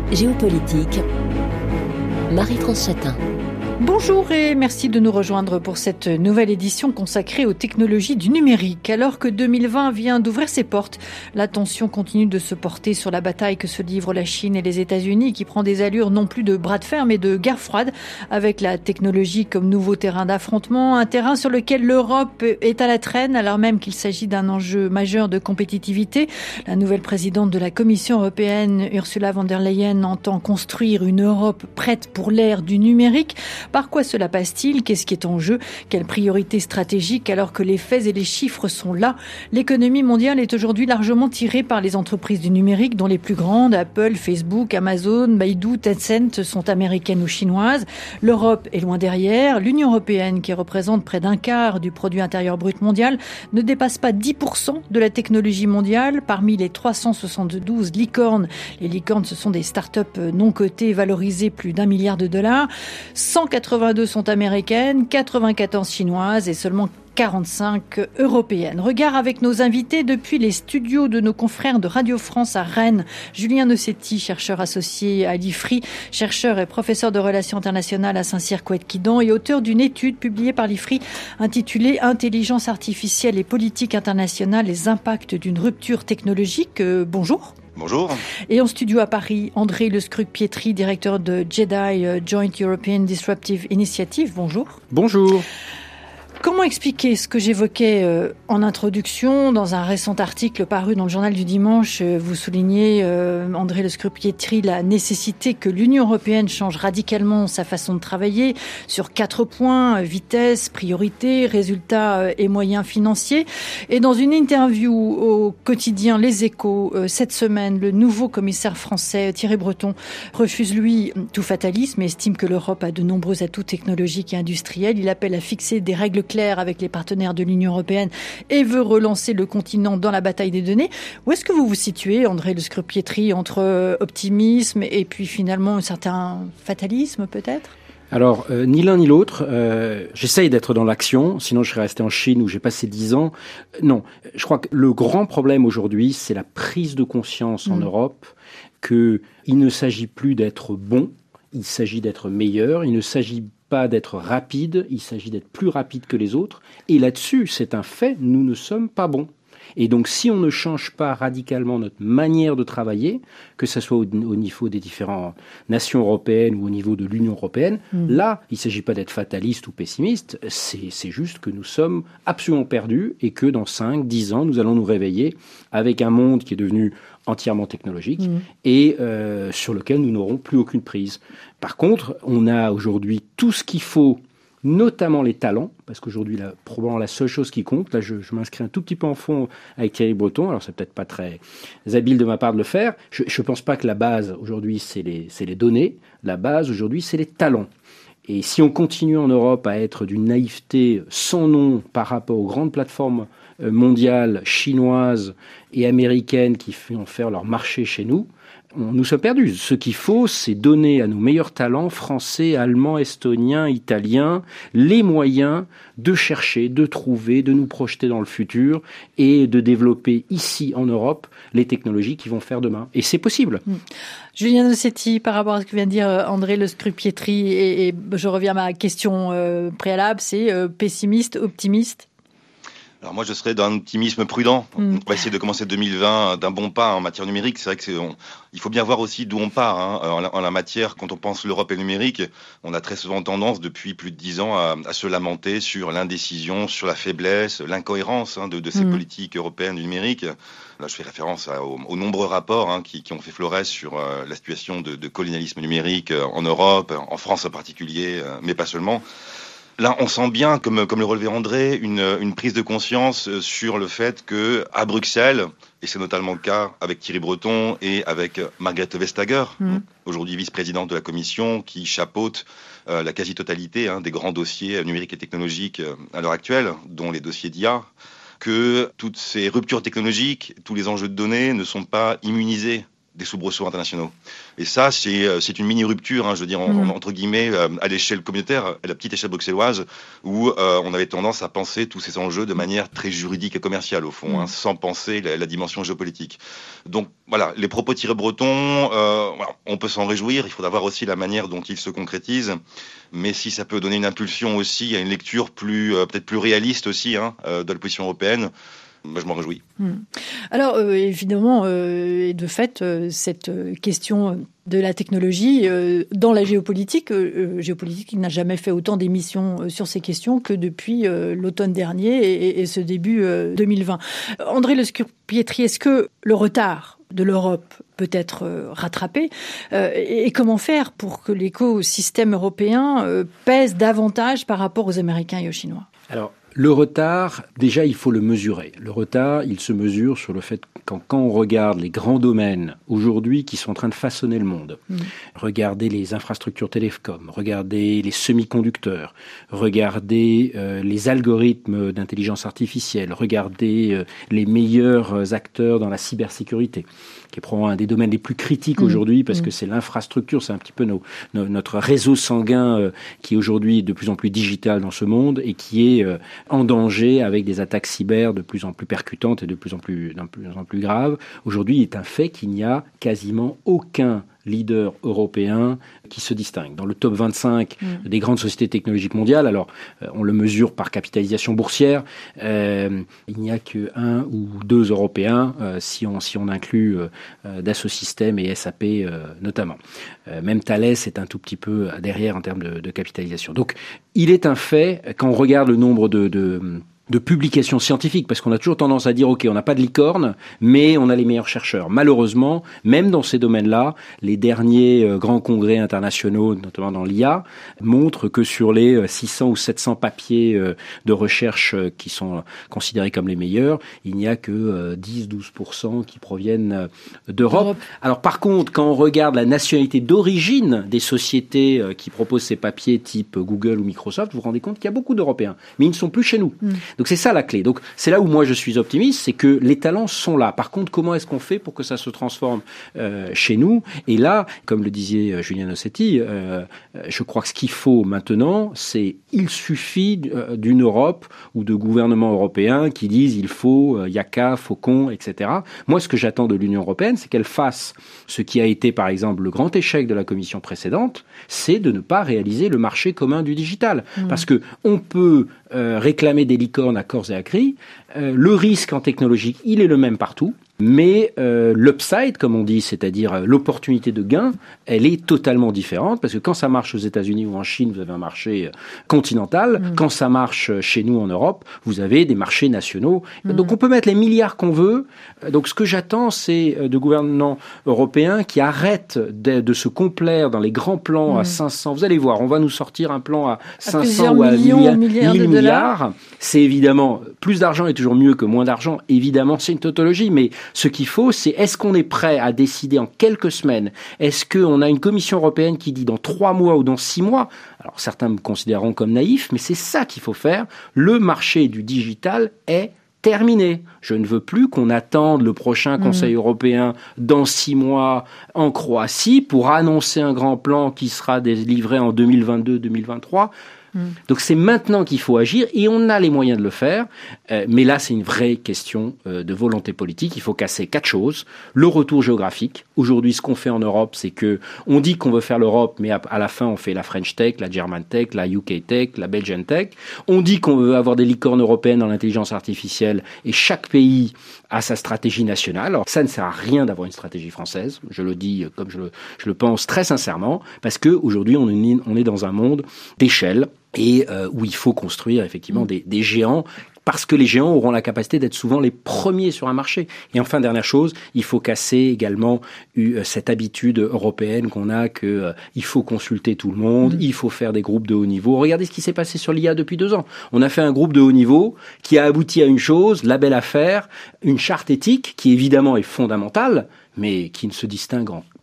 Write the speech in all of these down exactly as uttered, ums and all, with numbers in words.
Géopolitique, Marie-France Chatin. Bonjour et merci de nous rejoindre pour cette nouvelle édition consacrée aux technologies du numérique. Alors que deux mille vingt vient d'ouvrir ses portes, l'attention continue de se porter sur la bataille que se livrent la Chine et les États-Unis, qui prend des allures non plus de bras de fer mais de guerre froide, avec la technologie comme nouveau terrain d'affrontement, un terrain sur lequel l'Europe est à la traîne alors même qu'il s'agit d'un enjeu majeur de compétitivité. La nouvelle présidente de la Commission européenne, Ursula von der Leyen, entend construire une Europe prête pour l'ère du numérique. Par quoi cela passe-t-il ? Qu'est-ce qui est en jeu ? Quelles priorités stratégiques alors que les faits et les chiffres sont là ? L'économie mondiale est aujourd'hui largement tirée par les entreprises du numérique, dont les plus grandes, Apple, Facebook, Amazon, Baidu, Tencent, sont américaines ou chinoises. L'Europe est loin derrière. L'Union européenne, qui représente près d'un quart du produit intérieur brut mondial, ne dépasse pas dix pour cent de la technologie mondiale. Parmi les trois cent soixante-douze licornes, les licornes, ce sont des start-up non cotées valorisées plus d'un milliard de dollars. cent quatre-vingt-deux sont américaines, quatre-vingt-quatorze chinoises et seulement quarante-cinq européennes. Regard avec nos invités depuis les studios de nos confrères de Radio France à Rennes. Julien Nossetti, chercheur associé à l'I F R I, chercheur et professeur de relations internationales à Saint-Cyr-Couët-Quidan et auteur d'une étude publiée par l'I F R I intitulée « Intelligence artificielle et politique internationale, les impacts d'une rupture technologique ». Euh, bonjour. Bonjour. Et en studio à Paris, André Lescruc-Pietri, directeur de JEDI, Joint European Disruptive Initiative. Bonjour. Bonjour. Comment expliquer ce que j'évoquais euh, en introduction dans un récent article paru dans le journal du dimanche? euh, Vous soulignez, euh, André Lescruc-Pietri, la nécessité que l'Union européenne change radicalement sa façon de travailler sur quatre points: euh, vitesse, priorité, résultats euh, et moyens financiers. Et dans une interview au quotidien Les Échos euh, cette semaine, le nouveau commissaire français Thierry Breton refuse, lui, tout fatalisme et estime que l'Europe a de nombreux atouts technologiques et industriels. Il appelle à fixer des règles clair avec les partenaires de l'Union européenne et veut relancer le continent dans la bataille des données. Où est-ce que vous vous situez, André Lescruc-Pietri, entre optimisme et puis finalement un certain fatalisme peut-être ? Alors, euh, ni l'un ni l'autre. Euh, j'essaye d'être dans l'action, sinon je serais resté en Chine où j'ai passé dix ans. Non, je crois que le grand problème aujourd'hui, c'est la prise de conscience en mmh. Europe qu'il ne s'agit plus d'être bon, il s'agit d'être meilleur, il ne s'agit pas d'être rapide, il s'agit d'être plus rapide que les autres. Et là-dessus, c'est un fait, nous ne sommes pas bons. Et donc, si on ne change pas radicalement notre manière de travailler, que ce soit au, au niveau des différentes nations européennes ou au niveau de l'Union européenne, mmh. là, il ne s'agit pas d'être fataliste ou pessimiste, c'est, c'est juste que nous sommes absolument perdus et que dans cinq, dix ans, nous allons nous réveiller avec un monde qui est devenu entièrement technologique mmh. et euh, sur lequel nous n'aurons plus aucune prise. Par contre, on a aujourd'hui tout ce qu'il faut, notamment les talents, parce qu'aujourd'hui, là, probablement la seule chose qui compte, là je, je m'inscris un tout petit peu en fond avec Thierry Breton, alors c'est peut-être pas très habile de ma part de le faire, je ne pense pas que la base aujourd'hui c'est les, c'est les données, la base aujourd'hui c'est les talents. Et si on continue en Europe à être d'une naïveté sans nom par rapport aux grandes plateformes mondiales, chinoises et américaines qui font faire leur marché chez nous, on, nous sommes perdus. Ce qu'il faut, c'est donner à nos meilleurs talents, français, allemands, estoniens, italiens, les moyens de chercher, de trouver, de nous projeter dans le futur et de développer ici en Europe les technologies qui vont faire demain. Et c'est possible. Mmh. Julien Nossetti, par rapport à ce que vient de dire André Lescruc-Pietri, et, et je reviens à ma question euh, préalable, c'est euh, pessimiste, optimiste ? Alors moi, je serais d'un optimisme prudent. Mm. On va essayer de commencer deux mille vingt d'un bon pas en matière numérique. C'est vrai que c'est, on, il faut bien voir aussi d'où on part. Hein. En, la, en la matière, quand on pense l'Europe et le numérique, on a très souvent tendance, depuis plus de dix ans, à, à se lamenter sur l'indécision, sur la faiblesse, l'incohérence hein, de, de ces mm. politiques européennes du numérique. Là, je fais référence à, aux, aux nombreux rapports hein, qui, qui ont fait florès sur euh, la situation de, de colonialisme numérique euh, en Europe, en France en particulier, euh, mais pas seulement. Là, on sent bien, comme, comme le relevait André, une, une prise de conscience sur le fait que à Bruxelles, et c'est notamment le cas avec Thierry Breton et avec Margrethe Vestager, mmh. aujourd'hui vice-présidente de la Commission, qui chapeaute euh, la quasi-totalité hein, des grands dossiers numériques et technologiques euh, à l'heure actuelle, dont les dossiers d'I A, que toutes ces ruptures technologiques, tous les enjeux de données ne sont pas immunisés des soubresauts internationaux. Et ça, c'est, c'est une mini-rupture, hein, je veux dire, en, mmh. entre guillemets, euh, à l'échelle communautaire, à la petite échelle bruxelloise, où euh, on avait tendance à penser tous ces enjeux de manière très juridique et commerciale, au fond, mmh. hein, sans penser la, la dimension géopolitique. Donc, voilà, les propos Thierry Breton, euh, voilà, on peut s'en réjouir, il faudra voir aussi la manière dont ils se concrétisent, mais si ça peut donner une impulsion aussi à une lecture plus, euh, peut-être plus réaliste aussi, hein, euh, de la position européenne, je m'en réjouis. Hum. Alors, euh, évidemment, euh, de fait, euh, cette question de la technologie euh, dans la géopolitique, euh, géopolitique, il n'a jamais fait autant d'émissions sur ces questions que depuis euh, l'automne dernier et, et ce début euh, deux mille vingt. André Le Scurpietri, est-ce que le retard de l'Europe peut être euh, rattrapé euh, et, et comment faire pour que l'écosystème européen euh, pèse davantage par rapport aux Américains et aux Chinois ? Alors, le retard, déjà, il faut le mesurer. Le retard, il se mesure sur le fait que quand, quand on regarde les grands domaines aujourd'hui qui sont en train de façonner le monde, mmh. regardez les infrastructures télécom, regardez les semi-conducteurs, regardez euh, les algorithmes d'intelligence artificielle, regardez euh, les meilleurs acteurs dans la cybersécurité, qui est probablement un des domaines les plus critiques mmh. aujourd'hui parce mmh. que c'est l'infrastructure, c'est un petit peu nos, nos, notre réseau sanguin euh, qui aujourd'hui est de plus en plus digital dans ce monde et qui est euh, en danger avec des attaques cyber de plus en plus percutantes et de plus en plus, de plus en plus graves. Aujourd'hui, il est un fait qu'il n'y a quasiment aucun leader européen qui se distingue. Dans le top vingt-cinq mmh. des grandes sociétés technologiques mondiales, alors euh, on le mesure par capitalisation boursière, euh, il n'y a qu'un ou deux Européens euh, si, on, si on inclut euh, Dassault Systèmes et S A P euh, notamment. Euh, même Thales est un tout petit peu derrière en termes de, de capitalisation. Donc il est un fait, quand on regarde le nombre de... de de publications scientifiques, parce qu'on a toujours tendance à dire, OK, on n'a pas de licorne, mais on a les meilleurs chercheurs. Malheureusement, même dans ces domaines-là, les derniers euh, grands congrès internationaux, notamment dans l'I A, montrent que sur les euh, six cents ou sept cents papiers euh, de recherche euh, qui sont euh, considérés comme les meilleurs, il n'y a que euh, dix à douze pour cent qui proviennent euh, d'Europe. Europe. Alors par contre, quand on regarde la nationalité d'origine des sociétés euh, qui proposent ces papiers type Google ou Microsoft, vous vous rendez compte qu'il y a beaucoup d'Européens, mais ils ne sont plus chez nous. Mmh. Donc c'est ça la clé. Donc c'est là où moi je suis optimiste, c'est que les talents sont là. Par contre, comment est-ce qu'on fait pour que ça se transforme euh, chez nous ? Et là, comme le disait euh, Julien Nossetti, euh, je crois que ce qu'il faut maintenant, c'est il suffit euh, d'une Europe ou de gouvernements européens qui disent il faut euh, Yaka, Faucon, et cetera. Moi, ce que j'attends de l'Union européenne, c'est qu'elle fasse ce qui a été, par exemple, le grand échec de la Commission précédente, c'est de ne pas réaliser le marché commun du digital. Mmh. Parce que on peut euh, réclamer des licornes à corps et à cri. Euh, le risque en technologie, il est le même partout. Mais euh, l'upside, comme on dit, c'est-à-dire euh, l'opportunité de gain, elle est totalement différente parce que quand ça marche aux États-Unis ou en Chine, vous avez un marché euh, continental. Mmh. Quand ça marche chez nous en Europe, vous avez des marchés nationaux. Mmh. Donc on peut mettre les milliards qu'on veut. Donc ce que j'attends, c'est euh, de gouvernements européens qui arrêtent de, de se complaire dans les grands plans mmh. à cinq cents. Vous allez voir, on va nous sortir un plan à, à cinq cents ou à millions, milliards, mille milliards. C'est évidemment, plus d'argent est toujours mieux que moins d'argent. Évidemment, c'est une tautologie, mais ce qu'il faut, c'est est-ce qu'on est prêt à décider en quelques semaines ? Est-ce qu'on a une Commission européenne qui dit dans trois mois ou dans six mois ? Alors certains me considéreront comme naïf, mais c'est ça qu'il faut faire. Le marché du digital est terminé. Je ne veux plus qu'on attende le prochain Conseil mmh. européen dans six mois en Croatie pour annoncer un grand plan qui sera délivré en deux mille vingt-deux deux mille vingt-trois. Donc c'est maintenant qu'il faut agir et on a les moyens de le faire. Euh, mais là, c'est une vraie question euh, de volonté politique. Il faut casser quatre choses. Le retour géographique. Aujourd'hui, ce qu'on fait en Europe, c'est que on dit qu'on veut faire l'Europe, mais à, à la fin, on fait la French Tech, la German Tech, la U K Tech, la Belgian Tech. On dit qu'on veut avoir des licornes européennes dans l'intelligence artificielle et chaque pays a sa stratégie nationale. Alors ça ne sert à rien d'avoir une stratégie française. Je le dis comme je le, je le pense très sincèrement, parce que aujourd'hui, on est, on est dans un monde d'échelle. Et euh, où il faut construire effectivement des, des géants, parce que les géants auront la capacité d'être souvent les premiers sur un marché. Et enfin, dernière chose, il faut casser également euh, cette habitude européenne qu'on a que euh, il faut consulter tout le monde, mmh. il faut faire des groupes de haut niveau. Regardez ce qui s'est passé sur l'I A depuis deux ans. On a fait un groupe de haut niveau qui a abouti à une chose, la belle affaire, une charte éthique qui évidemment est fondamentale, mais qui ne se distingue en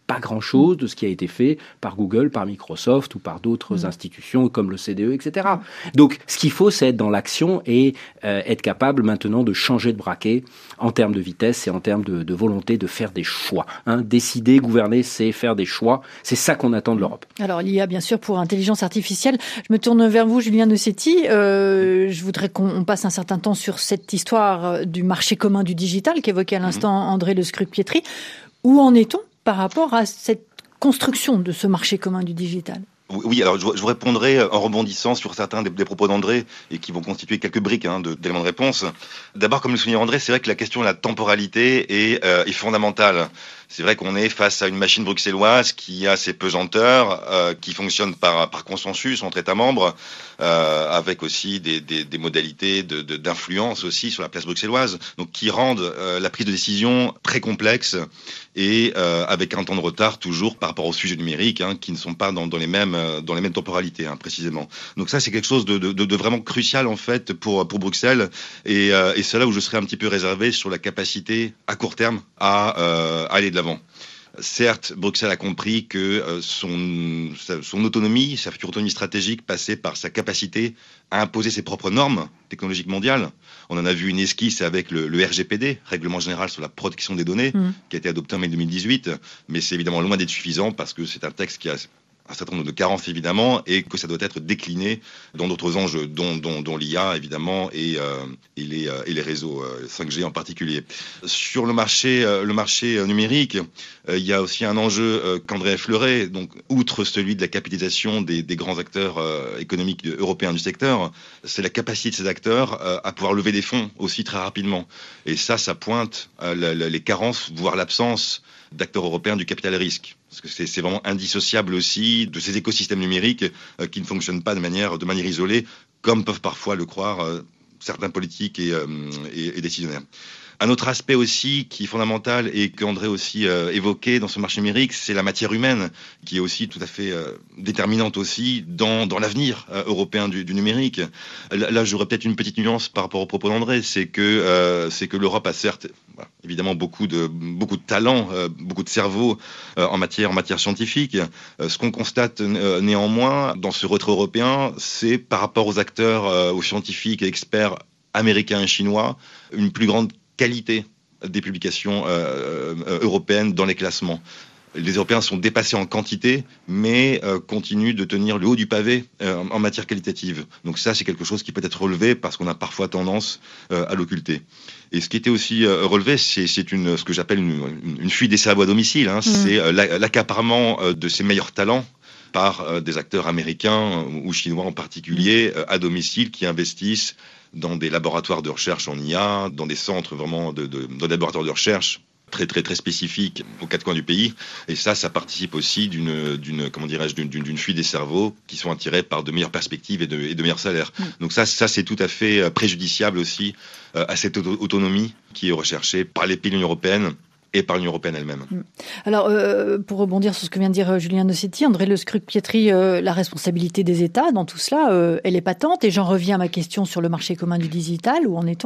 pas grand-chose de ce qui a été fait par Google, par Microsoft ou par d'autres mmh. institutions comme l'O C D E, et cetera. Donc, ce qu'il faut, c'est être dans l'action et euh, être capable maintenant de changer de braquet en termes de vitesse et en termes de, de volonté de faire des choix. Hein. Décider, gouverner, c'est faire des choix. C'est ça qu'on attend de l'Europe. Alors, l'I A, bien sûr, pour intelligence artificielle. Je me tourne vers vous, Julien Nossetti. Euh, je voudrais qu'on passe un certain temps sur cette histoire du marché commun du digital qu'évoquait à l'instant mmh. André Le Scruc-Pietri. Où en est-on par rapport à cette construction de ce marché commun du digital ? Oui, alors je vous répondrai en rebondissant sur certains des, des propos d'André et qui vont constituer quelques briques hein, de, d'éléments de réponse. D'abord, comme le soulignait André, c'est vrai que la question de la temporalité est, euh, est fondamentale. C'est vrai qu'on est face à une machine bruxelloise qui a ses pesanteurs, euh, qui fonctionne par, par consensus entre États membres, euh, avec aussi des, des, des modalités de, de, d'influence aussi sur la place bruxelloise, donc qui rendent euh, la prise de décision très complexe et euh, avec un temps de retard toujours par rapport aux sujets numériques, hein, qui ne sont pas dans, dans les mêmes dans les mêmes temporalités, hein, précisément. Donc ça, c'est quelque chose de, de, de vraiment crucial en fait pour pour Bruxelles, et, euh, et c'est là où je serais un petit peu réservé sur la capacité à court terme à, euh, à aller de l'avant. Certes, Bruxelles a compris que euh, son, son autonomie, sa future autonomie stratégique passait par sa capacité à imposer ses propres normes technologiques mondiales. On en a vu une esquisse avec le, le R G P D, Règlement général sur la protection des données, mmh. qui a été adopté en mai deux mille dix-huit, mais c'est évidemment loin d'être suffisant parce que c'est un texte qui a un certain nombre de carences évidemment, et que ça doit être décliné dans d'autres enjeux, dont, dont, dont l'I A évidemment et, euh, et, les, euh, et les réseaux euh, cinq G en particulier. Sur le marché, euh, le marché numérique, euh, il y a aussi un enjeu euh, qu'André a effleuré, donc outre celui de la capitalisation des, des grands acteurs euh, économiques européens du secteur, c'est la capacité de ces acteurs euh, à pouvoir lever des fonds aussi très rapidement. Et ça, ça pointe euh, la, la, les carences, voire l'absence d'acteurs européens du capital risque. Parce que c'est, c'est vraiment indissociable aussi de ces écosystèmes numériques euh, qui ne fonctionnent pas de manière, de manière isolée, comme peuvent parfois le croire euh, certains politiques et, euh, et, et décisionnaires. Un autre aspect aussi qui est fondamental et qu'André aussi euh, évoqué dans ce marché numérique, c'est la matière humaine, qui est aussi tout à fait euh, déterminante aussi dans, dans l'avenir euh, européen du, du numérique. Là, là, j'aurais peut-être une petite nuance par rapport aux propos d'André, c'est que, euh, c'est que l'Europe a certes, voilà, évidemment, beaucoup de, beaucoup de talent, euh, beaucoup de cerveau euh, en matière, en matière scientifique. Euh, ce qu'on constate euh, néanmoins dans ce retrait européen, c'est par rapport aux acteurs, euh, aux scientifiques et experts américains et chinois, une plus grande qualité des publications euh, euh, européennes dans les classements. Les Européens sont dépassés en quantité, mais euh, continuent de tenir le haut du pavé euh, en matière qualitative. Donc ça, c'est quelque chose qui peut être relevé parce qu'on a parfois tendance euh, à l'occulter. Et ce qui était aussi euh, relevé, c'est, c'est une, ce que j'appelle une, une, une fuite des cerveaux à domicile. Hein. Mmh. C'est euh, l'accaparement euh, de ces meilleurs talents par euh, des acteurs américains ou chinois en particulier euh, à domicile qui investissent dans des laboratoires de recherche en I A, dans des centres vraiment de, de, de laboratoires de recherche très très très spécifiques aux quatre coins du pays. Et ça, ça participe aussi d'une, d'une comment dirais-je, d'une, d'une, d'une fuite des cerveaux qui sont attirés par de meilleures perspectives et de, et de meilleurs salaires. Mmh. Donc ça, ça c'est tout à fait préjudiciable aussi euh, à cette auto- autonomie qui est recherchée par les pays de l'Union européenne et par l'Union européenne elle-même. Alors, euh, pour rebondir sur ce que vient de dire Julien Nossetti, André Le Scruc-Pietri, euh, la responsabilité des États dans tout cela, euh, elle est patente. Et j'en reviens à ma question sur le marché commun du digital. Où en est-on ?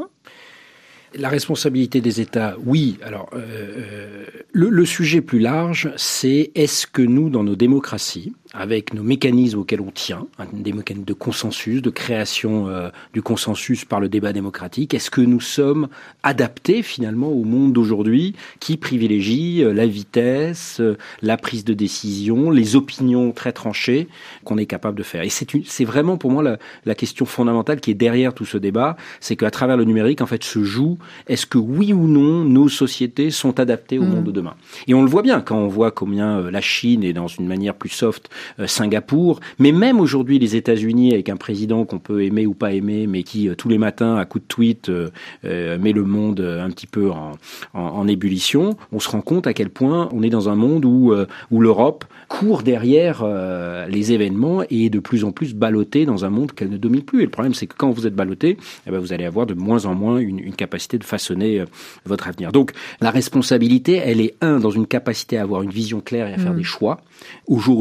La responsabilité des États, oui. Alors, euh, le, le sujet plus large, c'est est-ce que nous, dans nos démocraties, avec nos mécanismes auxquels on tient, hein, des mécanismes de consensus, de création euh, du consensus par le débat démocratique, est-ce que nous sommes adaptés finalement au monde d'aujourd'hui qui privilégie euh, la vitesse, euh, la prise de décision, les opinions très tranchées qu'on est capable de faire. Et c'est, une, c'est vraiment pour moi la, la question fondamentale qui est derrière tout ce débat, c'est qu'à travers le numérique, en fait, se joue est-ce que oui ou non nos sociétés sont adaptées au mmh. monde de demain. Et on le voit bien quand on voit combien euh, la Chine est dans une manière plus soft, euh, Singapour, mais même aujourd'hui les États-Unis avec un président qu'on peut aimer ou pas aimer, mais qui euh, tous les matins à coup de tweet euh, euh, met le monde euh, un petit peu en, en, en ébullition, on se rend compte à quel point on est dans un monde où, euh, où l'Europe court derrière euh, les événements et est de plus en plus ballottée dans un monde qu'elle ne domine plus. Et le problème, c'est que quand vous êtes ballotté, eh ben, vous allez avoir de moins en moins une, une capacité de façonner euh, votre avenir. Donc, la responsabilité, elle est, un, dans une capacité à avoir une vision claire et à faire mmh. des choix. Aujourd'hui,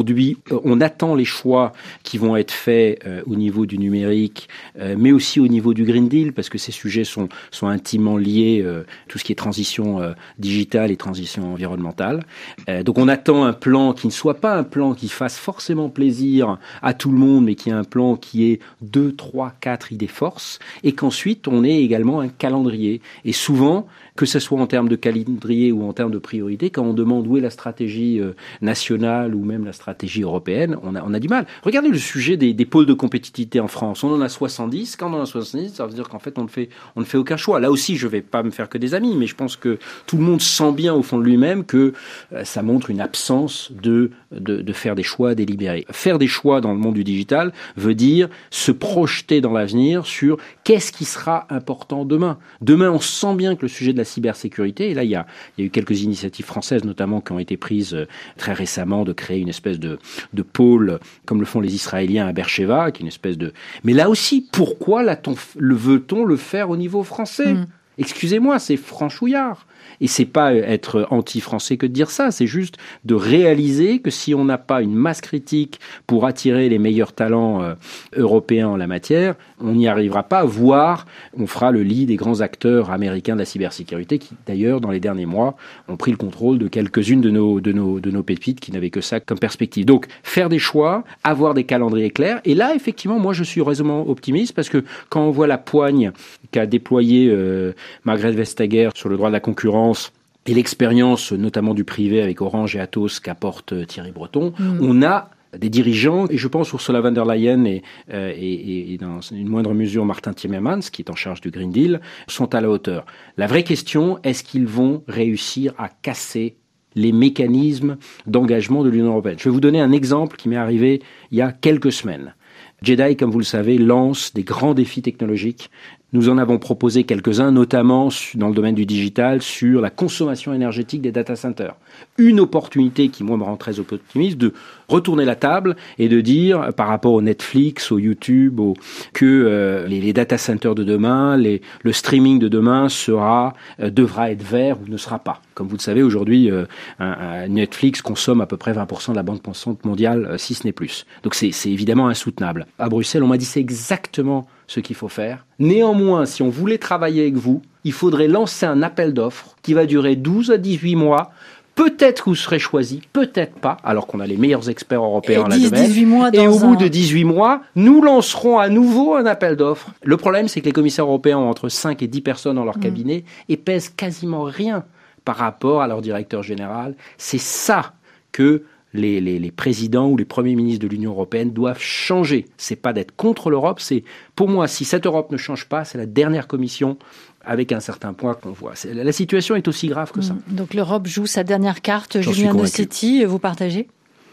on attend les choix qui vont être faits euh, au niveau du numérique, euh, mais aussi au niveau du Green Deal, parce que ces sujets sont, sont intimement liés, euh, tout ce qui est transition euh, digitale et transition environnementale. Euh, donc on attend un plan qui ne soit pas un plan qui fasse forcément plaisir à tout le monde, mais qui est un plan qui ait deux, trois, quatre idées forces, et qu'ensuite on ait également un calendrier. Et souvent, que ce soit en termes de calendrier ou en termes de priorité, quand on demande où est la stratégie euh, nationale ou même la stratégie européenne, on a, on a du mal. Regardez le sujet des, des pôles de compétitivité en France. On en a soixante-dix. Quand on en a soixante-dix, ça veut dire qu'en fait, on ne fait, on ne fait aucun choix. Là aussi, je ne vais pas me faire que des amis, mais je pense que tout le monde sent bien au fond de lui-même que euh, ça montre une absence de, de, de faire des choix délibérés. Faire des choix dans le monde du digital veut dire se projeter dans l'avenir sur qu'est-ce qui sera important demain. Demain, on sent bien que le sujet de la cybersécurité, et là il y, a, il y a eu quelques initiatives françaises notamment qui ont été prises très récemment de créer une espèce de, de pôle comme le font les Israéliens à Beersheva, qui est une espèce de... Mais là aussi, pourquoi l'a-t-on, le veut-on le faire au niveau français ? mmh. Excusez-moi, c'est franchouillard. Et c'est pas être anti-français que de dire ça, c'est juste de réaliser que si on n'a pas une masse critique pour attirer les meilleurs talents euh, européens en la matière, on n'y arrivera pas, voire on fera le lit des grands acteurs américains de la cybersécurité qui, d'ailleurs, dans les derniers mois, ont pris le contrôle de quelques-unes de nos, de nos, de nos pépites qui n'avaient que ça comme perspective. Donc, faire des choix, avoir des calendriers clairs. Et là, effectivement, moi, je suis raisonnablement optimiste parce que quand on voit la poigne qu'a déployée euh, Margrethe Vestager sur le droit de la concurrence et l'expérience notamment du privé avec Orange et Atos qu'apporte Thierry Breton, mmh. on a des dirigeants, et je pense Ursula von der Leyen et, euh, et, et dans une moindre mesure Martin Timmermans, qui est en charge du Green Deal, sont à la hauteur. La vraie question, est-ce qu'ils vont réussir à casser les mécanismes d'engagement de l'Union européenne ? Je vais vous donner un exemple qui m'est arrivé il y a quelques semaines. Jedi, comme vous le savez, lance des grands défis technologiques. Nous en avons proposé quelques-uns, notamment dans le domaine du digital, sur la consommation énergétique des data centers. Une opportunité qui, moi, me rend très optimiste, de retourner la table et de dire, par rapport au Netflix, au YouTube, au, que euh, les, les data centers de demain, les, le streaming de demain sera, euh, devra être vert ou ne sera pas. Comme vous le savez, aujourd'hui, euh, un, un Netflix consomme à peu près vingt pour cent de la bande passante mondiale, euh, si ce n'est plus. Donc c'est, c'est évidemment insoutenable. À Bruxelles, on m'a dit c'est exactement ce qu'il faut faire. Néanmoins, si on voulait travailler avec vous, il faudrait lancer un appel d'offres qui va durer douze à dix-huit mois. Peut-être que vous serez choisi, peut-être pas, alors qu'on a les meilleurs experts européens en la domaine. Mois et au un... bout de dix-huit mois, nous lancerons à nouveau un appel d'offres. Le problème, c'est que les commissaires européens ont entre cinq et dix personnes dans leur mmh. cabinet et pèsent quasiment rien par rapport à leur directeur général. C'est ça que Les, les, les présidents ou les premiers ministres de l'Union européenne doivent changer. C'est pas d'être contre l'Europe, c'est, pour moi, si cette Europe ne change pas, c'est la dernière commission avec un certain point qu'on voit. C'est, la situation est aussi grave que ça. Donc l'Europe joue sa dernière carte. J'en Julien Nossetti, vous partagez ?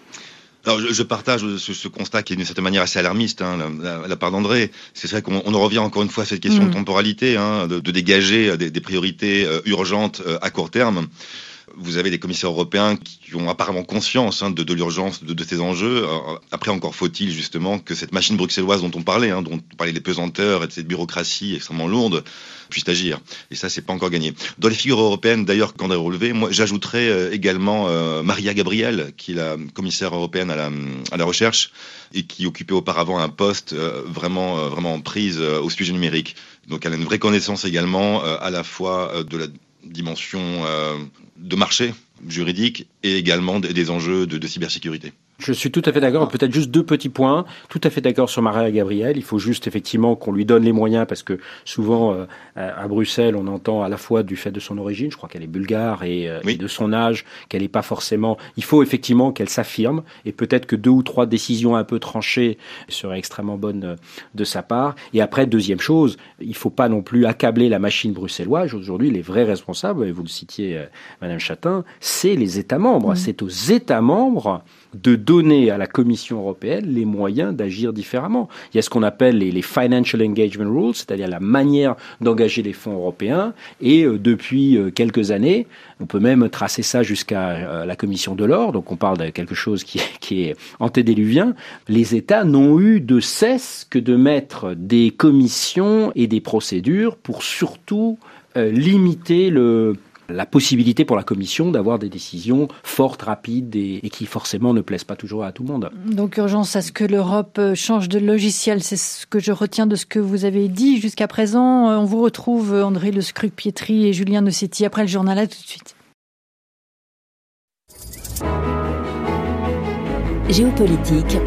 Alors, je, je partage ce, ce constat qui est d'une certaine manière assez alarmiste, hein, la, la, la part d'André. C'est vrai qu'on on en revient encore une fois à cette question mmh. de temporalité, hein, de, de dégager des, des priorités euh, urgentes euh, à court terme. Vous avez des commissaires européens qui ont apparemment conscience hein, de, de l'urgence de, de ces enjeux. Après, encore faut-il justement que cette machine bruxelloise dont on parlait, hein, dont on parlait des pesanteurs et de cette bureaucratie extrêmement lourde, puisse agir. Et ça, c'est pas encore gagné. Dans les figures européennes, d'ailleurs, qu'André a relevé, moi, j'ajouterais euh, également euh, Maria Gabriel, qui est la commissaire européenne à la, à la recherche et qui occupait auparavant un poste euh, vraiment, euh, vraiment en prise euh, au sujet numérique. Donc, elle a une vraie connaissance également euh, à la fois euh, de la dimension euh, de marché juridique et également des enjeux de, de cybersécurité. Je suis tout à fait d'accord. Peut-être juste deux petits points. Tout à fait d'accord sur Maria Gabriel. Il faut juste effectivement qu'on lui donne les moyens parce que souvent euh, à Bruxelles, on entend à la fois du fait de son origine, je crois qu'elle est bulgare et, euh, oui. et de son âge, qu'elle n'est pas forcément. Il faut effectivement qu'elle s'affirme et peut-être que deux ou trois décisions un peu tranchées seraient extrêmement bonnes de sa part. Et après, deuxième chose, il faut pas non plus accabler la machine bruxelloise. Aujourd'hui, les vrais responsables, et vous le citiez, euh, Madame Chatin, c'est les États membres. Mmh. C'est aux États membres de donner à la Commission européenne les moyens d'agir différemment. Il y a ce qu'on appelle les, les Financial Engagement Rules, c'est-à-dire la manière d'engager les fonds européens. Et euh, depuis euh, quelques années, on peut même tracer ça jusqu'à euh, la Commission Delors, donc on parle de quelque chose qui, qui est antédéluvien. Les États n'ont eu de cesse que de mettre des commissions et des procédures pour surtout euh, limiter le... la possibilité pour la Commission d'avoir des décisions fortes, rapides et, et qui forcément ne plaisent pas toujours à tout le monde. Donc urgence à ce que l'Europe change de logiciel, c'est ce que je retiens de ce que vous avez dit jusqu'à présent. On vous retrouve André Le Scruc-Pietri et Julien Nossetti après le journal. À tout de suite. Géopolitique,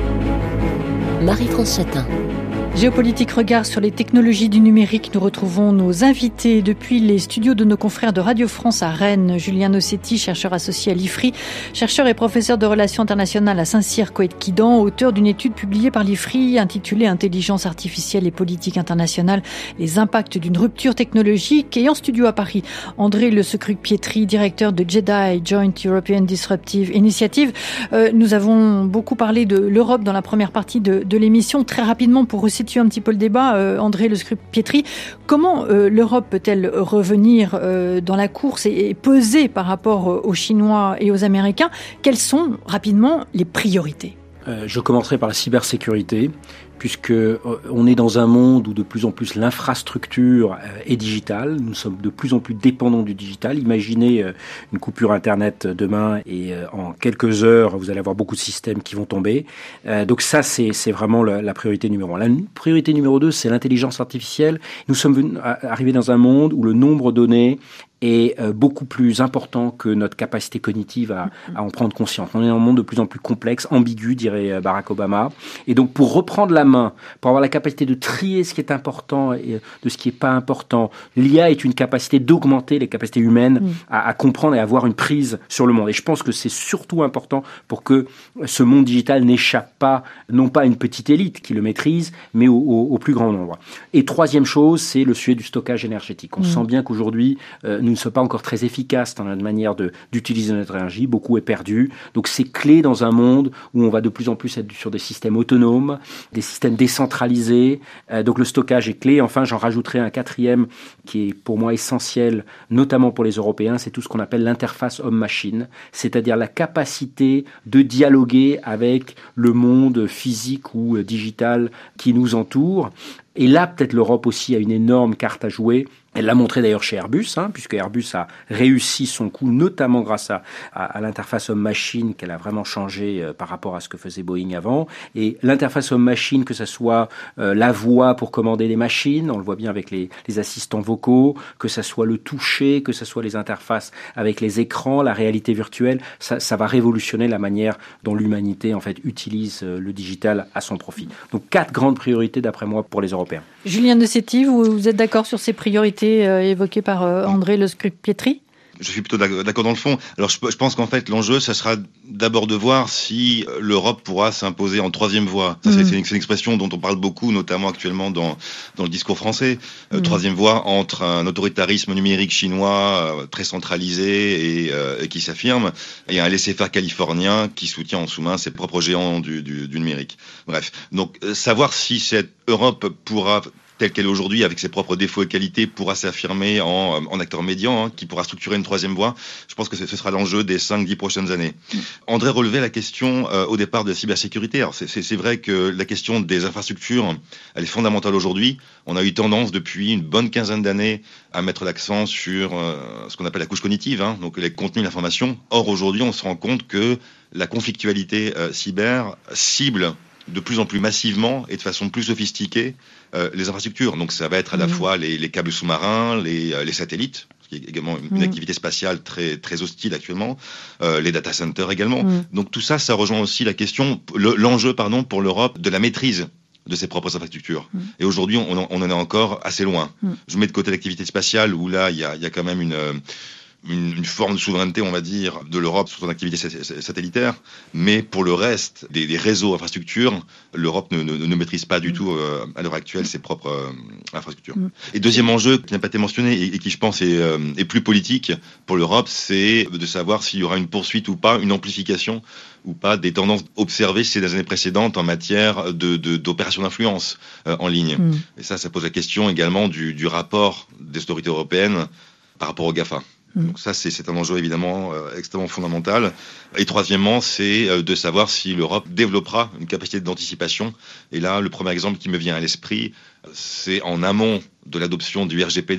Marie-France Chatin. Géopolitique, regard sur les technologies du numérique. Nous retrouvons nos invités depuis les studios de nos confrères de Radio France à Rennes. Julien Nossetti, chercheur associé à l'I F R I, chercheur et professeur de relations internationales à Saint-Cyr-Coët-Quidan, auteur d'une étude publiée par l'I F R I intitulée Intelligence artificielle et politique internationale, les impacts d'une rupture technologique. Et en studio à Paris, André Le Scruc-Pietri, directeur de JEDI, Joint European Disruptive Initiative. Euh, nous avons beaucoup parlé de l'Europe dans la première partie de, de l'émission. Très rapidement, pour resituer un petit peu le débat, euh, André Le Scruc-Pietri, comment euh, l'Europe peut-elle revenir euh, dans la course et, et peser par rapport aux Chinois et aux Américains? Quelles sont, rapidement, les priorités? euh, Je commencerai par la cybersécurité, puisque on est dans un monde où de plus en plus l'infrastructure est digitale. Nous sommes de plus en plus dépendants du digital. Imaginez une coupure Internet demain et en quelques heures, vous allez avoir beaucoup de systèmes qui vont tomber. Donc ça, c'est, c'est vraiment la, la priorité numéro un. La priorité numéro deux, c'est l'intelligence artificielle. Nous sommes venus, arrivés dans un monde où le nombre de données est beaucoup plus important que notre capacité cognitive à, à en prendre conscience. On est dans un monde de plus en plus complexe, ambigu, dirait Barack Obama. Et donc, pour reprendre la main, pour avoir la capacité de trier ce qui est important et de ce qui n'est pas important, l'I A est une capacité d'augmenter les capacités humaines mmh. à, à comprendre et à avoir une prise sur le monde. Et je pense que c'est surtout important pour que ce monde digital n'échappe pas, non pas à une petite élite qui le maîtrise, mais au, au, au plus grand nombre. Et troisième chose, c'est le sujet du stockage énergétique. On mmh. sent bien qu'aujourd'hui, euh, nous ne sommes pas encore très efficaces dans notre manière de, d'utiliser notre énergie. Beaucoup est perdu. Donc c'est clé dans un monde où on va de plus en plus être sur des systèmes autonomes, des systèmes décentralisés. Euh, donc le stockage est clé. Enfin, j'en rajouterai un quatrième qui est pour moi essentiel, notamment pour les Européens, c'est tout ce qu'on appelle l'interface homme-machine, c'est-à-dire la capacité de dialoguer avec le monde physique ou digital qui nous entoure. Et là, peut-être l'Europe aussi a une énorme carte à jouer. Elle l'a montré d'ailleurs chez Airbus, hein, puisque Airbus a réussi son coup, notamment grâce à, à, à l'interface homme-machine qu'elle a vraiment changé euh, par rapport à ce que faisait Boeing avant. Et l'interface homme-machine, que ce soit euh, la voix pour commander les machines, on le voit bien avec les, les assistants vocaux, que ce soit le toucher, que ce soit les interfaces avec les écrans, la réalité virtuelle, ça, ça va révolutionner la manière dont l'humanité en fait utilise euh, le digital à son profit. Donc quatre grandes priorités d'après moi pour les Européens. Julien Nossetti, vous, vous êtes d'accord sur ces priorités euh, évoquées par euh, André Le Scruc-Pietri? Je suis plutôt d'accord dans le fond. Alors je, je pense qu'en fait l'enjeu, ça sera d'abord de voir si l'Europe pourra s'imposer en troisième voie. Ça, mmh. c'est, c'est, une, c'est une expression dont on parle beaucoup, notamment actuellement dans, dans le discours français. Euh, mmh. Troisième voie entre un autoritarisme numérique chinois euh, très centralisé et, euh, et qui s'affirme, et un laisser-faire californien qui soutient en sous-main ses propres géants du, du, du numérique. Bref, donc euh, savoir si cette Europe pourra, telle qu'elle est aujourd'hui, avec ses propres défauts et qualités, pourra s'affirmer en, en acteur médian, hein, qui pourra structurer une troisième voie. Je pense que ce sera l'enjeu des cinq dix prochaines années. Mmh. André relevait la question euh, au départ de la cybersécurité. Alors c'est, c'est, c'est vrai que la question des infrastructures, elle est fondamentale aujourd'hui. On a eu tendance depuis une bonne quinzaine d'années à mettre l'accent sur euh, ce qu'on appelle la couche cognitive, hein, donc les contenus d'information. Or aujourd'hui, on se rend compte que la conflictualité euh, cyber cible de plus en plus massivement et de façon plus sophistiquée euh, les infrastructures. Donc ça va être à la mmh. fois les, les câbles sous-marins, les, euh, les satellites, qui est également une, mmh. une activité spatiale très, très hostile actuellement, euh, les data centers également. Mmh. Donc tout ça, ça rejoint aussi la question, le, l'enjeu pardon, pour l'Europe de la maîtrise de ses propres infrastructures. Mmh. Et aujourd'hui, on, on en est encore assez loin. Mmh. Je mets de côté l'activité spatiale, où là, il y a, y a quand même une... Euh, Une, une forme de souveraineté, on va dire, de l'Europe sur son activité satellitaire, mais pour le reste des, des réseaux infrastructures, l'Europe ne, ne, ne maîtrise pas du mmh. tout euh, à l'heure actuelle ses propres euh, infrastructures. Mmh. Et deuxième enjeu qui n'a pas été mentionné et, et qui je pense est, euh, est plus politique pour l'Europe, c'est de savoir s'il y aura une poursuite ou pas, une amplification ou pas des tendances observées ces années précédentes en matière de, de, d'opérations d'influence euh, en ligne. Mmh. Et ça, ça pose la question également du, du rapport des autorités européennes par rapport aux GAFA. Donc ça, c'est, c'est un enjeu évidemment euh, extrêmement fondamental. Et troisièmement, c'est euh, de savoir si l'Europe développera une capacité d'anticipation. Et là, le premier exemple qui me vient à l'esprit, c'est en amont de l'adoption du R G P D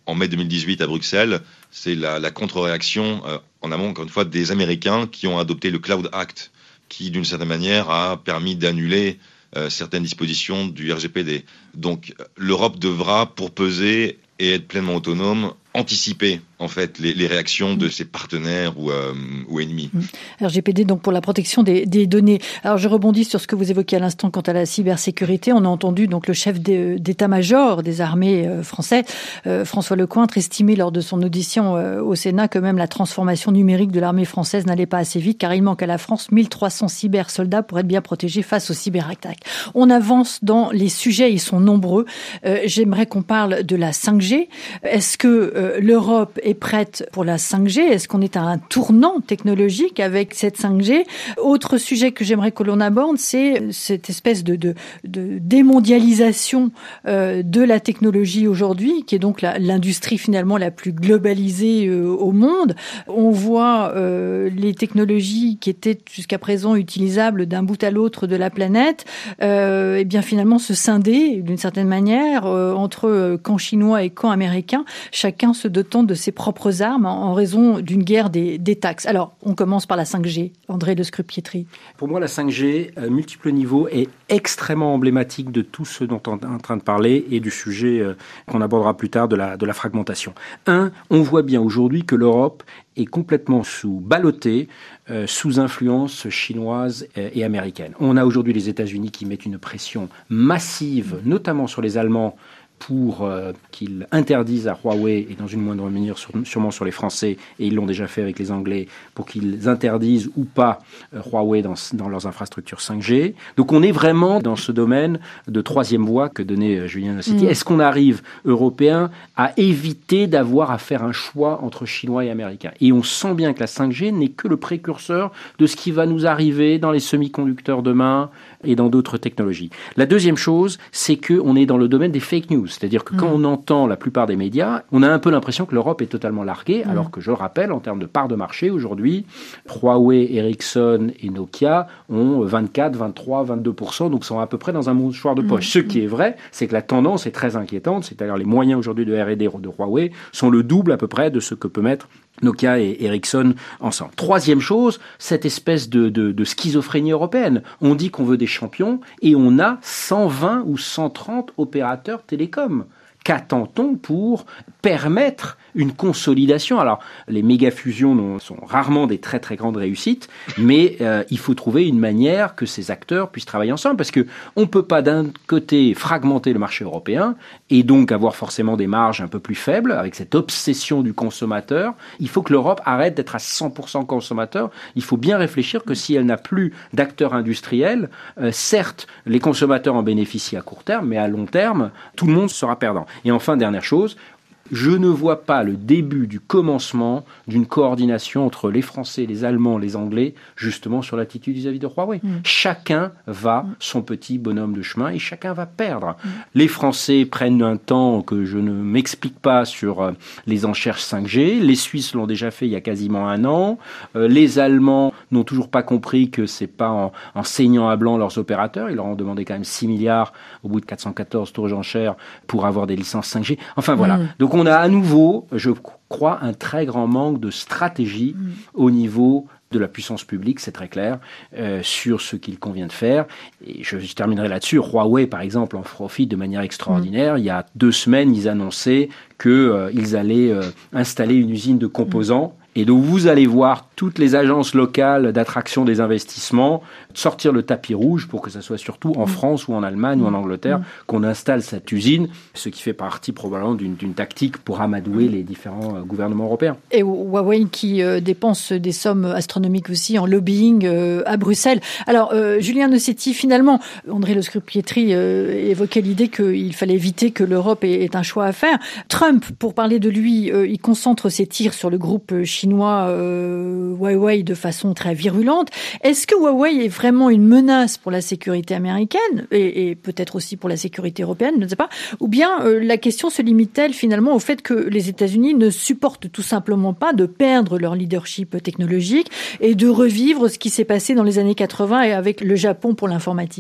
en mai deux mille dix-huit à Bruxelles, c'est la, la contre-réaction, euh, en amont, encore une fois, des Américains qui ont adopté le Cloud Act, qui, d'une certaine manière, a permis d'annuler euh, certaines dispositions du R G P D. Donc, l'Europe devra, pour peser et être pleinement autonome, anticiper en fait les, les réactions de ses partenaires ou, euh, ou ennemis. R G P D donc pour la protection des, des données. Alors je rebondis sur ce que vous évoquiez à l'instant quant à la cybersécurité. On a entendu donc le chef d'état-major des armées euh, français, euh, François Lecointre, estimer lors de son audition euh, au Sénat que même la transformation numérique de l'armée française n'allait pas assez vite car il manque à la France mille trois cents cybersoldats pour être bien protégés face aux cyberattaques. On avance dans les sujets, ils sont nombreux. Euh, j'aimerais qu'on parle de la cinq G. Est-ce que euh, l'Europe est prête pour la cinq G? Est-ce qu'on est à un tournant technologique avec cette cinq G? Autre sujet que j'aimerais que l'on aborde, c'est cette espèce de, de, de démondialisation euh, de la technologie aujourd'hui, qui est donc la, l'industrie finalement la plus globalisée euh, au monde. On voit euh, les technologies qui étaient jusqu'à présent utilisables d'un bout à l'autre de la planète, euh, et bien finalement se scinder d'une certaine manière euh, entre camp chinois et camp américain, chacun se dotant de ses propres armes en raison d'une guerre des, des taxes. Alors, on commence par la cinq G. André Le Scrupietri. Pour moi, la cinq G, à multiples niveaux, est extrêmement emblématique de tout ce dont on est en train de parler et du sujet euh, qu'on abordera plus tard de la, de la fragmentation. Un, on voit bien aujourd'hui que l'Europe est complètement sous ballottée, euh, sous influence chinoise et, et américaine. On a aujourd'hui les États-Unis qui mettent une pression massive, notamment sur les Allemands, pour euh, qu'ils interdisent à Huawei, et dans une moindre mesure sur, sûrement sur les Français, et ils l'ont déjà fait avec les Anglais, pour qu'ils interdisent ou pas euh, Huawei dans, dans leurs infrastructures cinq G. Donc on est vraiment dans ce domaine de troisième voie que donnait euh, Julien Nossetti. Mmh. Est-ce qu'on arrive, Européens, à éviter d'avoir à faire un choix entre Chinois et Américains? Et on sent bien que la cinq G n'est que le précurseur de ce qui va nous arriver dans les semi-conducteurs demain et dans d'autres technologies. La deuxième chose, c'est qu'on est dans le domaine des fake news. C'est-à-dire que quand mmh. on entend la plupart des médias, on a un peu l'impression que l'Europe est totalement larguée, mmh. alors que je rappelle, en termes de part de marché, aujourd'hui, Huawei, Ericsson et Nokia ont vingt-quatre, vingt-trois, vingt-deux pour cent, donc sont à peu près dans un mouchoir de poche. Mmh. Ce qui est vrai, c'est que la tendance est très inquiétante, c'est-à-dire les moyens aujourd'hui de R et D de Huawei sont le double à peu près de ce que peut mettre Nokia et Ericsson ensemble. Troisième chose, cette espèce de, de, de schizophrénie européenne. On dit qu'on veut des champions et on a cent vingt ou cent trente opérateurs télécoms. Qu'attend-on pour permettre une consolidation? Alors, les méga-fusions sont rarement des très très grandes réussites, mais euh, il faut trouver une manière que ces acteurs puissent travailler ensemble, parce que on peut pas d'un côté fragmenter le marché européen et donc avoir forcément des marges un peu plus faibles avec cette obsession du consommateur. Il faut que l'Europe arrête d'être à cent pour cent consommateur. Il faut bien réfléchir que si elle n'a plus d'acteurs industriels, euh, certes, les consommateurs en bénéficient à court terme, mais à long terme, tout le monde sera perdant. Et enfin, dernière chose, je ne vois pas le début du commencement d'une coordination entre les Français, les Allemands, les Anglais, justement sur l'attitude vis-à-vis de Huawei. Mmh. Chacun va son petit bonhomme de chemin et chacun va perdre. Mmh. Les Français prennent un temps que je ne m'explique pas sur les enchères cinq G. Les Suisses l'ont déjà fait il y a quasiment un an. Euh, les Allemands n'ont toujours pas compris que c'est pas en, en saignant à blanc leurs opérateurs. Ils leur ont demandé quand même six milliards au bout de quatre cent quatorze tours d'enchères pour avoir des licences cinq G. Enfin voilà. Mmh. Donc on a à nouveau, je crois, un très grand manque de stratégie mmh. au niveau de la puissance publique, c'est très clair, euh, sur ce qu'il convient de faire. Et je, je terminerai là-dessus. Huawei, par exemple, en profite de manière extraordinaire. Mmh. Il y a deux semaines, ils annonçaient qu'ils euh, allaient euh, installer une usine de composants. Mmh. Et donc, vous allez voir toutes les agences locales d'attraction des investissements sortir le tapis rouge pour que ça soit surtout en mmh. France ou en Allemagne mmh. ou en Angleterre mmh. qu'on installe cette usine, ce qui fait partie probablement d'une, d'une tactique pour amadouer les différents euh, gouvernements européens. Et Huawei qui euh, dépense des sommes astronomiques aussi en lobbying euh, à Bruxelles. Alors, euh, Julien Nossetti, finalement, André Le Scrupietri euh, évoquait l'idée qu'il fallait éviter que l'Europe ait, ait un choix à faire. Trump, pour parler de lui, euh, il concentre ses tirs sur le groupe chinois chinois euh, Huawei de façon très virulente. Est-ce que Huawei est vraiment une menace pour la sécurité américaine et, et peut-être aussi pour la sécurité européenne, je ne sais pas, ou bien euh, la question se limite-t-elle finalement au fait que les États-Unis ne supportent tout simplement pas de perdre leur leadership technologique et de revivre ce qui s'est passé dans les années quatre-vingts avec le Japon pour l'informatique?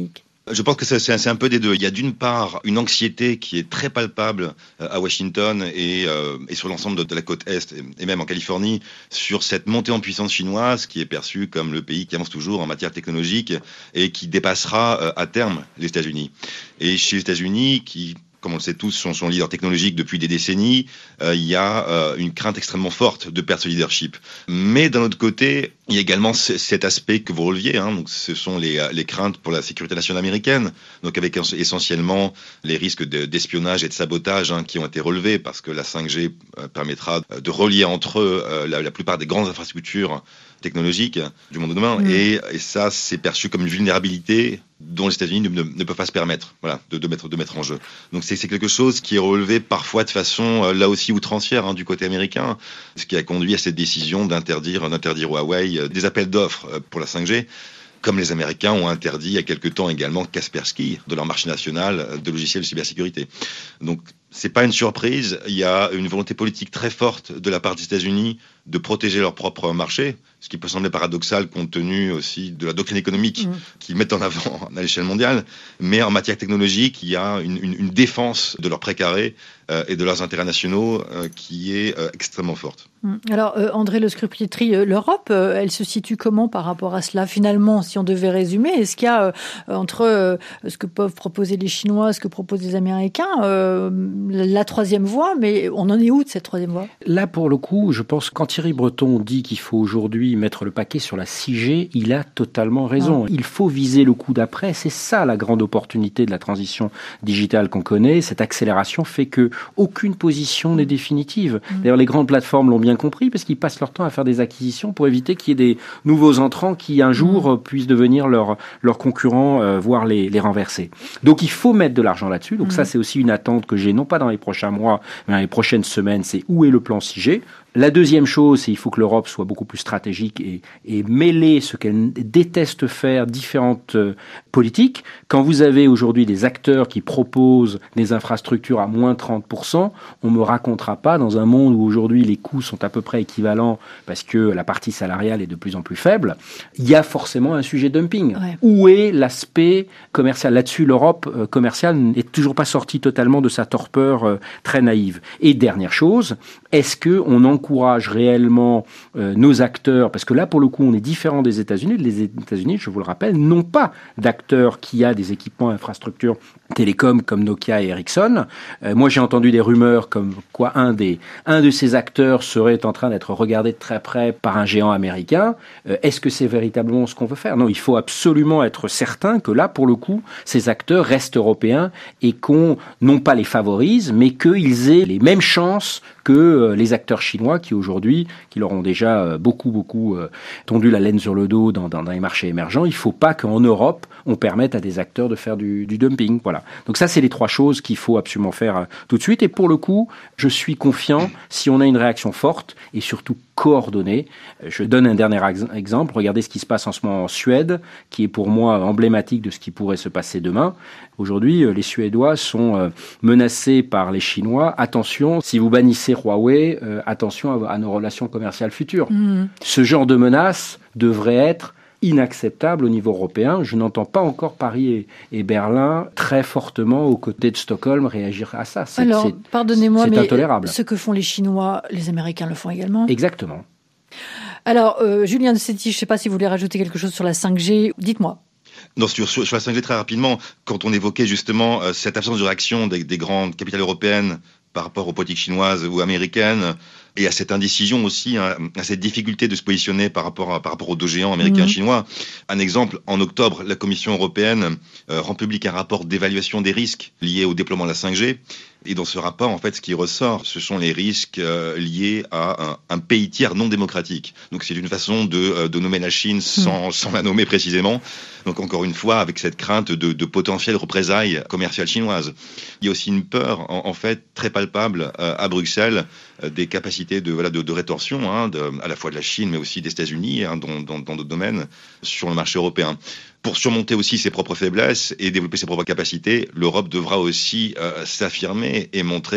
Je pense que c'est, c'est un peu des deux. Il y a d'une part une anxiété qui est très palpable à Washington et, euh, et sur l'ensemble de, de la côte Est et même en Californie sur cette montée en puissance chinoise qui est perçue comme le pays qui avance toujours en matière technologique et qui dépassera euh, à terme les États-Unis. Et chez les États-Unis, qui comme on le sait tous, sont, sont leaders technologiques depuis des décennies, euh, il y a euh, une crainte extrêmement forte de perdre ce leadership. Mais d'un autre côté, il y a également c- cet aspect que vous releviez, hein, donc ce sont les, les craintes pour la sécurité nationale américaine, donc avec essentiellement les risques de, d'espionnage et de sabotage hein, qui ont été relevés, parce que la cinq G euh, permettra de relier entre eux euh, la, la plupart des grandes infrastructures technologiques du monde de demain, mmh. et, et ça, c'est perçu comme une vulnérabilité dont les États-Unis ne, ne, ne peuvent pas se permettre, voilà, de, de mettre de mettre en jeu. Donc c'est, c'est quelque chose qui est relevé parfois de façon euh, là aussi outrancière hein, du côté américain, ce qui a conduit à cette décision d'interdire d'interdire Huawei euh, des appels d'offres euh, pour la cinq G. Comme les Américains ont interdit il y a quelque temps également Kaspersky de leur marché national de logiciels de cybersécurité. Donc c'est pas une surprise, il y a une volonté politique très forte de la part des États-Unis de protéger leur propre marché, ce qui peut sembler paradoxal compte tenu aussi de la doctrine économique mmh. qu'ils mettent en avant à l'échelle mondiale. Mais en matière technologique, il y a une, une, une défense de leur précaré euh, et de leurs intérêts nationaux euh, qui est euh, extrêmement forte. Alors, euh, André Le Scrupietri, euh, l'Europe, euh, elle se situe comment par rapport à cela finalement, si on devait résumer? Est-ce qu'il y a euh, entre euh, ce que peuvent proposer les Chinois, ce que proposent les Américains, euh, la troisième voie, mais on en est où de cette troisième voie? Là, pour le coup, je pense que quand Thierry Breton dit qu'il faut aujourd'hui mettre le paquet sur la six G, il a totalement raison. Ah. Il faut viser le coup d'après. C'est ça la grande opportunité de la transition digitale qu'on connaît. Cette accélération fait que aucune position n'est définitive. Mmh. D'ailleurs, les grandes plateformes l'ont bien compris parce qu'ils passent leur temps à faire des acquisitions pour éviter qu'il y ait des nouveaux entrants qui un jour mmh. puissent devenir leurs leurs concurrents, euh, voire les, les renverser. Donc, il faut mettre de l'argent là-dessus. Donc, mmh. ça, c'est aussi une attente que j'ai, non pas dans les prochains mois, mais dans les prochaines semaines. C'est où est le plan six G? La deuxième chose, c'est qu'il faut que l'Europe soit beaucoup plus stratégique et, et mêler ce qu'elle déteste faire, différentes euh, politiques. Quand vous avez aujourd'hui des acteurs qui proposent des infrastructures à moins trente pour cent, on ne me racontera pas dans un monde où aujourd'hui les coûts sont à peu près équivalents parce que la partie salariale est de plus en plus faible, il y a forcément un sujet de dumping. Ouais. Où est l'aspect commercial? Là-dessus, l'Europe euh, commerciale n'est toujours pas sortie totalement de sa torpeur euh, très naïve. Et dernière chose, est-ce qu'on en encourage réellement euh, nos acteurs, parce que là, pour le coup, on est différent des États-Unis. Les États-Unis, je vous le rappelle, n'ont pas d'acteurs qui a des équipements infrastructures télécom comme Nokia et Ericsson. Euh, moi, j'ai entendu des rumeurs comme quoi un des un de ces acteurs serait en train d'être regardé de très près par un géant américain. Euh, est-ce que c'est véritablement ce qu'on veut faire? Non, il faut absolument être certain que là, pour le coup, ces acteurs restent européens et qu'on non pas les favorise, mais qu'ils aient les mêmes chances que euh, les acteurs chinois qui aujourd'hui, qui leur ont déjà euh, beaucoup, beaucoup euh, tondu la laine sur le dos dans, dans, dans les marchés émergents. Il ne faut pas qu'en Europe, on permette à des acteurs de faire du, du dumping. Voilà. Donc ça, c'est les trois choses qu'il faut absolument faire euh, tout de suite. Et pour le coup, je suis confiant si on a une réaction forte et surtout coordonnée. Je donne un dernier ex- exemple. Regardez ce qui se passe en ce moment en Suède, qui est pour moi emblématique de ce qui pourrait se passer demain. Aujourd'hui, les Suédois sont menacés par les Chinois. Attention, si vous bannissez Huawei, euh, attention à, à nos relations commerciales futures. Mmh. Ce genre de menace devrait être inacceptable au niveau européen. Je n'entends pas encore Paris et, et Berlin très fortement aux côtés de Stockholm réagir à ça. C'est, Alors, c'est, pardonnez-moi, c'est mais intolérable. Ce que font les Chinois, les Américains le font également. Exactement. Alors, euh, Julien Desetti, je ne sais pas si vous voulez rajouter quelque chose sur la cinq G. Dites-moi. Non, sur, sur, sur la cinq G très rapidement, quand on évoquait justement euh, cette absence de réaction des, des grandes capitales européennes par rapport aux politiques chinoises ou américaines, et à cette indécision aussi, hein, à cette difficulté de se positionner par rapport, à, par rapport aux deux géants américains et mmh. chinois. Un exemple, en octobre, la Commission européenne euh, rend public un rapport d'évaluation des risques liés au déploiement de la cinq G. Et dans ce rapport, en fait, ce qui ressort, ce sont les risques euh, liés à un, un pays tiers non démocratique. Donc c'est une façon de, euh, de nommer la Chine sans, mmh. sans la nommer précisément. Donc encore une fois, avec cette crainte de, de potentielles représailles commerciales chinoises. Il y a aussi une peur, en, en fait, très palpable euh, à Bruxelles, euh, des capacités de, voilà, de, de rétorsion, hein, de, à la fois de la Chine, mais aussi des États-Unis, hein, dans, dans, dans d'autres domaines, sur le marché européen. Pour surmonter aussi ses propres faiblesses et développer ses propres capacités, l'Europe devra aussi euh, s'affirmer et montrer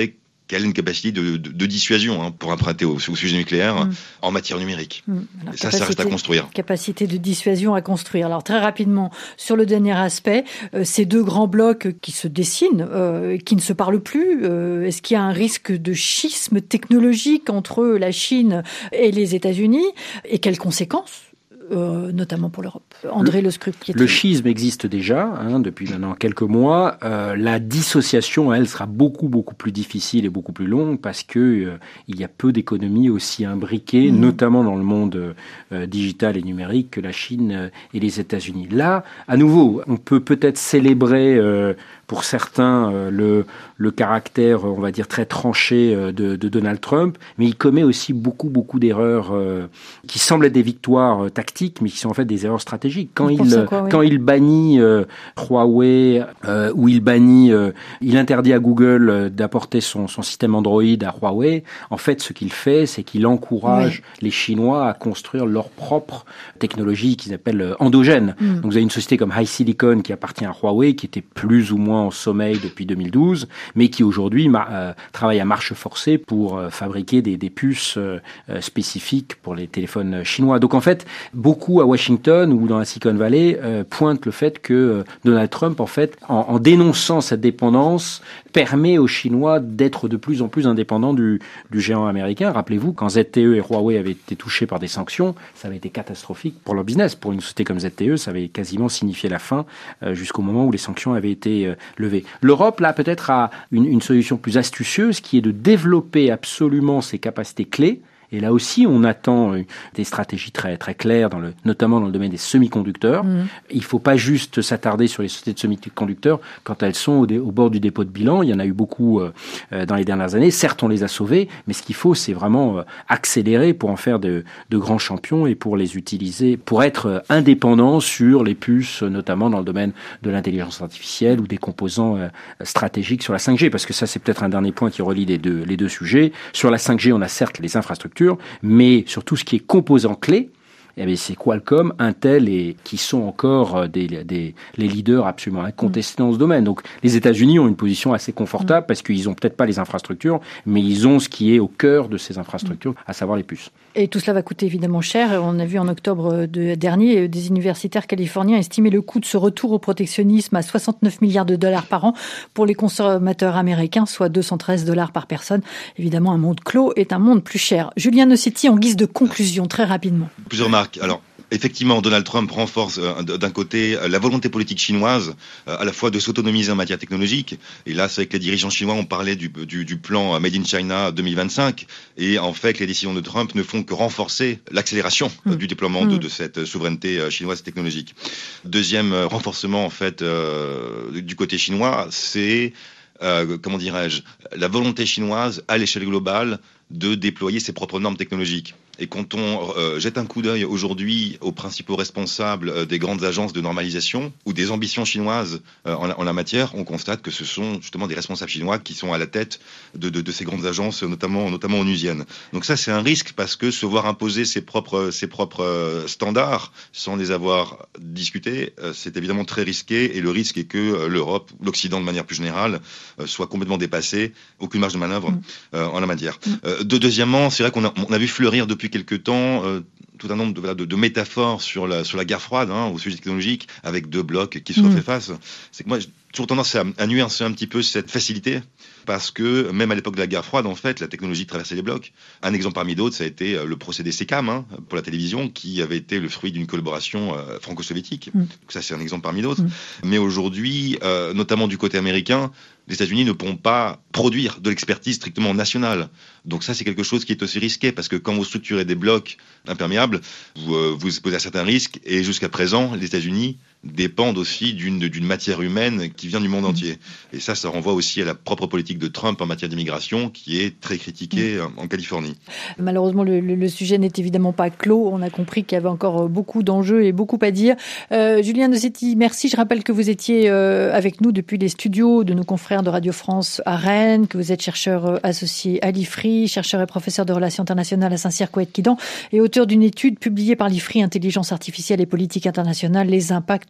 qu'elle a une capacité de, de, de dissuasion hein, pour emprunter au, au sujet nucléaire mmh. en matière numérique. Mmh. Alors, et ça, ça reste à construire. Capacité de dissuasion à construire. Alors très rapidement, sur le dernier aspect, euh, ces deux grands blocs qui se dessinent, euh, qui ne se parlent plus, euh, est-ce qu'il y a un risque de schisme technologique entre la Chine et les États-Unis? Et quelles conséquences Euh, notamment pour l'Europe. André Le Scrupier. Le schisme existe déjà hein, depuis maintenant quelques mois. Euh, la dissociation, elle, sera beaucoup beaucoup plus difficile et beaucoup plus longue parce que euh, il y a peu d'économies aussi imbriquées, mmh. notamment dans le monde euh, digital et numérique, que la Chine euh, et les États-Unis. Là, à nouveau, on peut peut-être célébrer euh, pour certains euh, le, le caractère, on va dire, très tranché euh, de, de Donald Trump, mais il commet aussi beaucoup beaucoup d'erreurs euh, qui semblent être des victoires euh, tactiques, mais qui sont en fait des erreurs stratégiques. Quand il, quoi, oui. quand il bannit euh, Huawei, euh, ou il bannit, euh, il interdit à Google euh, d'apporter son, son système Android à Huawei, en fait, ce qu'il fait, c'est qu'il encourage oui. les Chinois à construire leur propre technologie qu'ils appellent euh, endogène. Mm. Donc, vous avez une société comme HiSilicon qui appartient à Huawei, qui était plus ou moins en sommeil depuis deux mille douze, mais qui aujourd'hui ma- euh, travaille à marche forcée pour euh, fabriquer des, des puces euh, spécifiques pour les téléphones chinois. Donc, en fait, beaucoup à Washington ou dans la Silicon Valley euh, pointent le fait que euh, Donald Trump, en fait, en, en dénonçant cette dépendance, permet aux Chinois d'être de plus en plus indépendants du, du géant américain. Rappelez-vous, quand Z T E et Huawei avaient été touchés par des sanctions, ça avait été catastrophique pour leur business. Pour une société comme Z T E, ça avait quasiment signifié la fin euh, jusqu'au moment où les sanctions avaient été euh, levées. L'Europe, là, peut-être a une, une solution plus astucieuse qui est de développer absolument ses capacités clés. Et là aussi, on attend des stratégies très très claires, dans le, notamment dans le domaine des semi-conducteurs. Mmh. Il ne faut pas juste s'attarder sur les sociétés de semi-conducteurs quand elles sont au, dé, au bord du dépôt de bilan. Il y en a eu beaucoup euh, dans les dernières années. Certes, on les a sauvées, mais ce qu'il faut, c'est vraiment euh, accélérer pour en faire de, de grands champions et pour les utiliser, pour être euh, indépendants sur les puces, notamment dans le domaine de l'intelligence artificielle ou des composants euh, stratégiques sur la cinq G. Parce que ça, c'est peut-être un dernier point qui relie les deux, les deux sujets. Sur la cinq G, on a certes les infrastructures, mais sur tout ce qui est composants clés, eh bien, c'est Qualcomm, Intel et qui sont encore des, des les leaders absolument incontestés dans ce domaine. Donc, les États-Unis ont une position assez confortable parce qu'ils ont peut-être pas les infrastructures, mais ils ont ce qui est au cœur de ces infrastructures, à savoir les puces. Et tout cela va coûter évidemment cher. On a vu en octobre de, dernier des universitaires californiens estimer le coût de ce retour au protectionnisme à soixante-neuf milliards de dollars par an pour les consommateurs américains, soit deux cent treize dollars par personne. Évidemment, un monde clos est un monde plus cher. Julien Noceti, en guise de conclusion, très rapidement. Plusieurs remarques. Alors, effectivement, Donald Trump renforce euh, d'un côté la volonté politique chinoise, euh, à la fois de s'autonomiser en matière technologique. Et là, c'est vrai que les dirigeants chinois ont parlé du, du, du plan Made in China deux mille vingt-cinq. Et en fait, les décisions de Trump ne font que renforcer l'accélération mmh. euh, du déploiement mmh. de, de cette souveraineté euh, chinoise technologique. Deuxième euh, renforcement, en fait, euh, du côté chinois, c'est, euh, comment dirais-je, la volonté chinoise à l'échelle globale de déployer ses propres normes technologiques. Et quand on euh, jette un coup d'œil aujourd'hui aux principaux responsables euh, des grandes agences de normalisation ou des ambitions chinoises euh, en, la, en la matière, on constate que ce sont justement des responsables chinois qui sont à la tête de, de, de ces grandes agences, notamment, notamment onusiennes. Donc ça, c'est un risque parce que se voir imposer ses propres, ses propres standards sans les avoir discutés, euh, c'est évidemment très risqué. Et le risque est que euh, l'Europe, l'Occident de manière plus générale, euh, soit complètement dépassé, aucune marge de manœuvre euh, en la matière. Euh, de, deuxièmement, c'est vrai qu'on a, on a vu fleurir depuis quelque temps euh, tout un nombre de, de, de métaphores sur la, sur la guerre froide, hein, au sujet technologique, avec deux blocs qui se mmh. refait face. C'est que moi, j'ai toujours tendance à, à nuancer un petit peu cette facilité, parce que même à l'époque de la guerre froide, en fait, la technologie traversait les blocs. Un exemple parmi d'autres, ça a été le procédé SECAM, hein, pour la télévision, qui avait été le fruit d'une collaboration euh, franco-soviétique. Mmh. Donc ça, c'est un exemple parmi d'autres. Mmh. Mais aujourd'hui, euh, notamment du côté américain, les États-Unis ne pourront pas produire de l'expertise strictement nationale. Donc ça, c'est quelque chose qui est aussi risqué, parce que quand vous structurez des blocs imperméables, vous euh, vous exposez à certains risques, et jusqu'à présent, les États-Unis dépendent aussi d'une, d'une matière humaine qui vient du monde entier. Et ça, ça renvoie aussi à la propre politique de Trump en matière d'immigration, qui est très critiquée mmh. en Californie. Malheureusement, le, le, le sujet n'est évidemment pas clos. On a compris qu'il y avait encore beaucoup d'enjeux et beaucoup à dire. Euh, Julien Noceti, merci. Je rappelle que vous étiez euh, avec nous depuis les studios de nos confrères de Radio France à Rennes, que vous êtes chercheur associé à l'I F R I, chercheur et professeur de relations internationales à Saint-Cyr-Coët-Quidan et auteur d'une étude publiée par l'I F R I, Intelligence artificielle et politique internationale, les impacts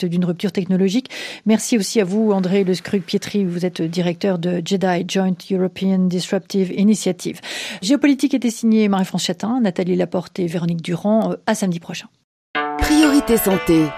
l'alerte d'une rupture technologique. Merci aussi à vous, André Le Scrug-Pietri. Vous êtes directeur de JEDI, Joint European Disruptive Initiative. Géopolitique était signé Marie-France Chatin, Nathalie Laporte et Véronique Durand. À samedi prochain. Priorité santé.